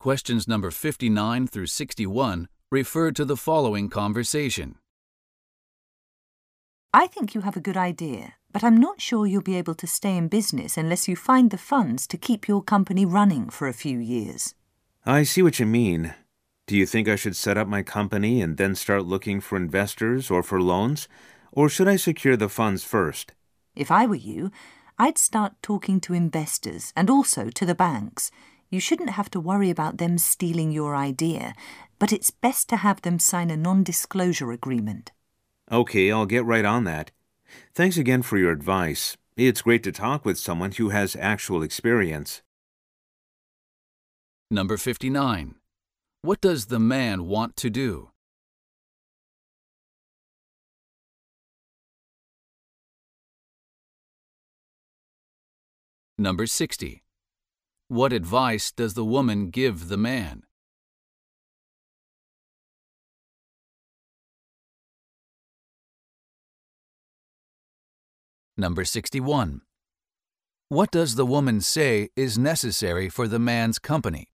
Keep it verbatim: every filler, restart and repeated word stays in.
Questions number fifty-nine through sixty-one refer to the following conversation. I think you have a good idea, but I'm not sure you'll be able to stay in business unless you find the funds to keep your company running for a few years. I see what you mean. Do you think I should set up my company and then start looking for investors or for loans? Or should I secure the funds first? If I were you, I'd start talking to investors and also to the banks. You shouldn't have to worry about them stealing your idea, but it's best to have them sign a non-disclosure agreement. Okay, I'll get right on that. Thanks again for your advice. It's great to talk with someone who has actual experience. Number fifty-nine. What does the man want to do? Number sixty. What advice does the woman give the man? Number sixty-one. What does the woman say is necessary for the man's company?